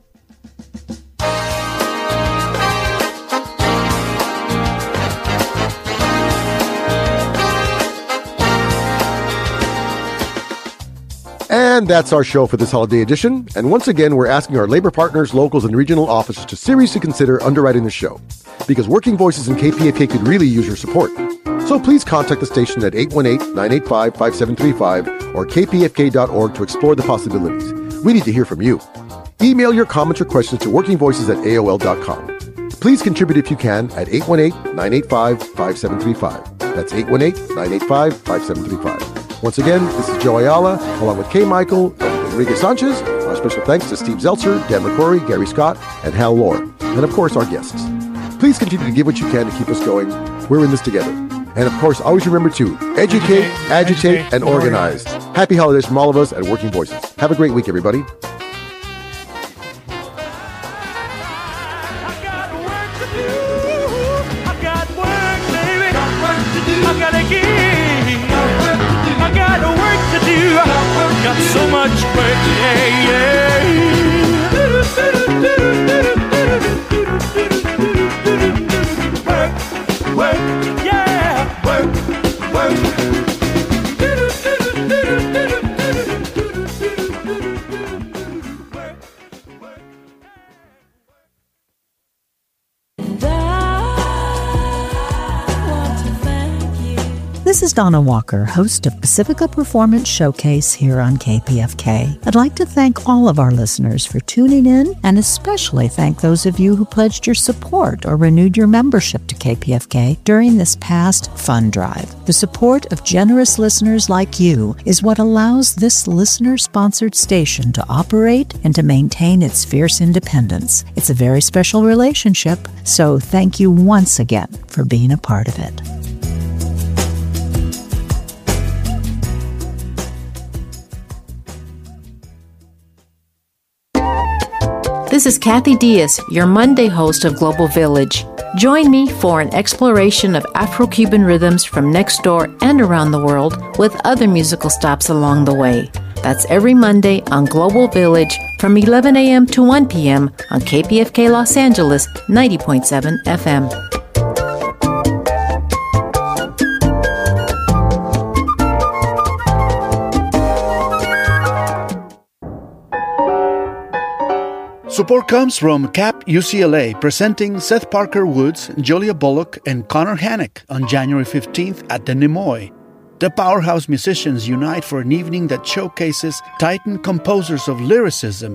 And that's our show for this holiday edition. And once again, we're asking our labor partners, locals, and regional offices to seriously consider underwriting the show, because Working Voices and K P F K could really use your support. So please contact the station at eight one eight, nine eight five, five seven three five or k p f k dot org to explore the possibilities. We need to hear from you. Email your comments or questions to working voices at A O L dot com. Please contribute if you can at eight one eight, nine eight five, five seven three five. That's eight one eight, nine eight five, five seven three five. Once again, this is Joe Ayala, along with Kay Michael and Enrique Sanchez. Our special thanks to Steve Zeltzer, Dan McCrory, Gary Scott, and Hal Lohr. And of course, our guests. Please continue to give what you can to keep us going. We're in this together. And of course, always remember to educate, agitate, and organize. Happy holidays from all of us at Working Voices. Have a great week, everybody. Got so much work, yeah, yeah. Work, work, yeah. Work, work. This is Donna Walker, host of Pacifica Performance Showcase here on K P F K. I'd like to thank all of our listeners for tuning in, and especially thank those of you who pledged your support or renewed your membership to K P F K during this past fund drive. The support of generous listeners like you is what allows this listener-sponsored station to operate and to maintain its fierce independence. It's a very special relationship, so thank you once again for being a part of it. This is Kathy Diaz, your Monday host of Global Village. Join me for an exploration of Afro-Cuban rhythms from next door and around the world with other musical stops along the way. That's every Monday on Global Village from eleven a.m. to one p.m. on K P F K Los Angeles ninety point seven F M. Support comes from C A P U C L A, presenting Seth Parker Woods, Julia Bullock, and Connor Hannock on January fifteenth at the Nimoy. The Powerhouse musicians unite for an evening that showcases titan composers of lyricism